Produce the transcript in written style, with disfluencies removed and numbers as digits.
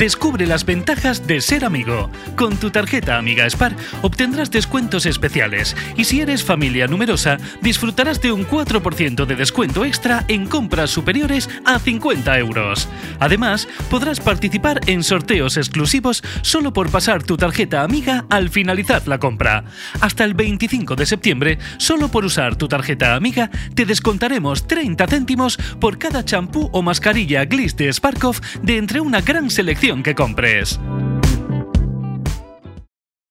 Descubre las ventajas de ser amigo. Con tu tarjeta Amiga Spar obtendrás descuentos especiales y si eres familia numerosa disfrutarás de un 4% de descuento extra en compras superiores a 50 euros. Además, podrás participar en sorteos exclusivos solo por pasar tu tarjeta Amiga al finalizar la compra. Hasta el 25 de septiembre, solo por usar tu tarjeta Amiga, te descontaremos 30 céntimos por cada champú o mascarilla Gliss de Sparkov de entre una gran selección que compres.